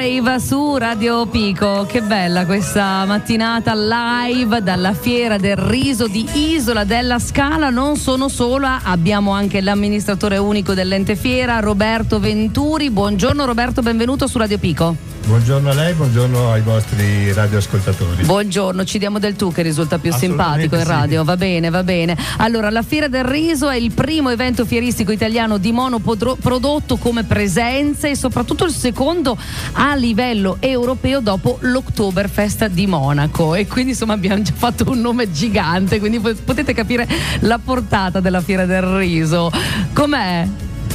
Rave su Radio Pico. Che bella questa mattinata live dalla Fiera del Riso di Isola della Scala. Non sono sola, abbiamo anche l'amministratore unico dell'ente Fiera, Roberto Venturi. Buongiorno Roberto, benvenuto su Radio Pico. Buongiorno a lei, buongiorno ai vostri radioascoltatori. Buongiorno, ci diamo del tu che risulta più simpatico in radio, sì. Va bene, va bene. Allora, la Fiera del Riso è il primo evento fieristico italiano di monoprodotto come presenze e soprattutto il secondo a livello europeo dopo l'Oktoberfest di Monaco, e quindi insomma abbiamo già fatto un nome gigante, quindi potete capire la portata della Fiera del Riso. Com'è?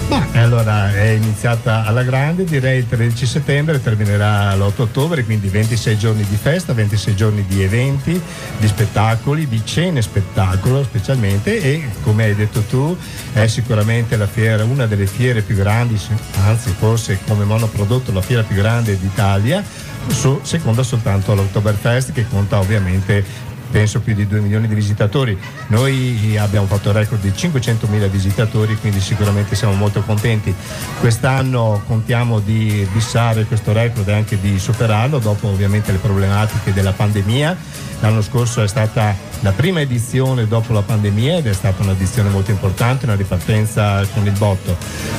Allora è iniziata alla grande, direi il 13 settembre, terminerà l'8 ottobre, quindi 26 giorni di festa, 26 giorni di eventi, di spettacoli, di cene spettacolo specialmente, e come hai detto tu è sicuramente la fiera, una delle fiere più grandi, anzi forse come monoprodotto la fiera più grande d'Italia, seconda soltanto all'Oktoberfest, che conta ovviamente penso più di 2 milioni di visitatori. Noi abbiamo fatto il record di 500.000 visitatori, quindi sicuramente siamo molto contenti. Quest'anno contiamo di bissare questo record e anche di superarlo, dopo ovviamente le problematiche della pandemia. L'anno scorso è stata la prima edizione dopo la pandemia ed è stata un'edizione molto importante, una ripartenza con il botto,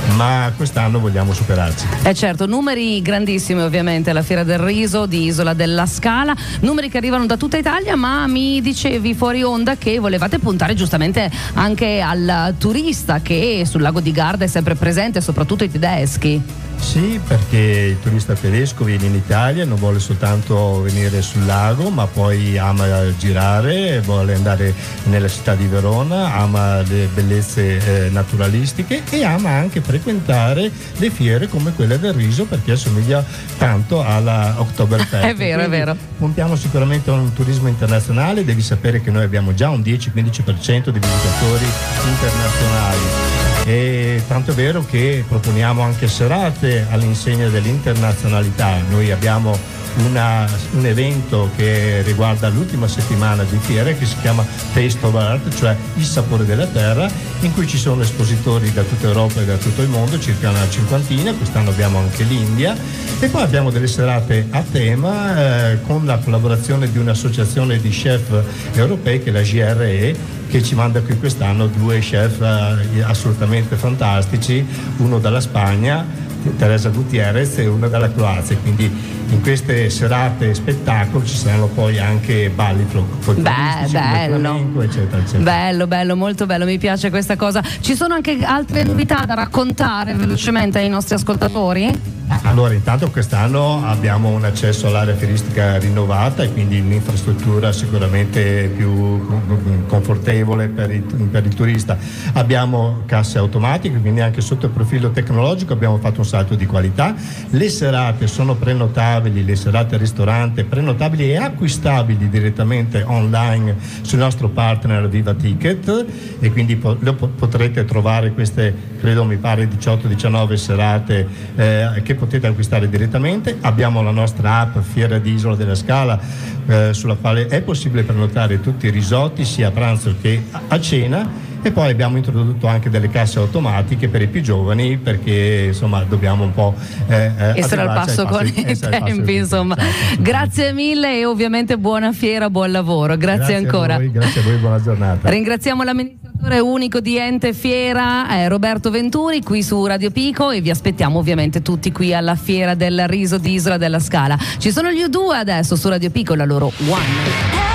ma quest'anno vogliamo superarci. Certo, numeri grandissimi ovviamente alla Fiera del Riso di Isola della Scala, numeri che arrivano da tutta Italia, ma mi dicevi fuori onda che volevate puntare giustamente anche al turista che sul lago di Garda è sempre presente, soprattutto i tedeschi. Sì, perché il turista tedesco viene in Italia, non vuole soltanto venire sul lago, ma poi ama girare, vuole andare nella città di Verona, ama le bellezze naturalistiche e ama anche frequentare le fiere come quella del Riso, perché assomiglia tanto alla Oktoberfest. È vero, quindi è vero. Puntiamo sicuramente a un turismo internazionale, devi sapere che noi abbiamo già un 10-15% di visitatori internazionali. E tanto è vero che proponiamo anche serate all'insegna dell'internazionalità. Noi abbiamo un evento che riguarda l'ultima settimana di fiera che si chiama Taste of Earth, cioè il sapore della terra, in cui ci sono espositori da tutta Europa e da tutto il mondo, circa una cinquantina. Quest'anno abbiamo anche l'India, e poi abbiamo delle serate a tema con la collaborazione di un'associazione di chef europei che è la GRE, che ci manda qui quest'anno 2 chef assolutamente fantastici, uno dalla Spagna, Teresa Gutierrez, e uno dalla Croazia. Quindi in queste serate spettacolo ci saranno poi anche balli folcloristici, flamenco, eccetera, eccetera. Bello, molto bello, mi piace questa cosa. Ci sono anche altre novità da raccontare velocemente ai nostri ascoltatori? Allora, intanto quest'anno abbiamo un accesso all'area fieristica rinnovata e quindi un'infrastruttura sicuramente più confortevole per il turista. Abbiamo casse automatiche, quindi anche sotto il profilo tecnologico abbiamo fatto un salto di qualità. Le serate sono prenotabili, le serate al ristorante prenotabili e acquistabili direttamente online sul nostro partner Viva Ticket, e quindi potrete trovare queste, credo mi pare 18-19 serate che potete acquistare direttamente. Abbiamo la nostra app Fiera di Isola della Scala, sulla quale è possibile prenotare tutti i risotti sia a pranzo che a cena, e poi abbiamo introdotto anche delle casse automatiche per i più giovani, perché insomma dobbiamo un po' essere al passo con i tempi, insomma. Grazie mille e ovviamente buona fiera, buon lavoro. Grazie ancora. Grazie a voi, buona giornata. Ringraziamo l'amministratore unico di Ente Fiera, Roberto Venturi, qui su Radio Pico, e vi aspettiamo ovviamente tutti qui alla Fiera del Riso di Isola della Scala. Ci sono gli U2 adesso su Radio Pico, la loro One.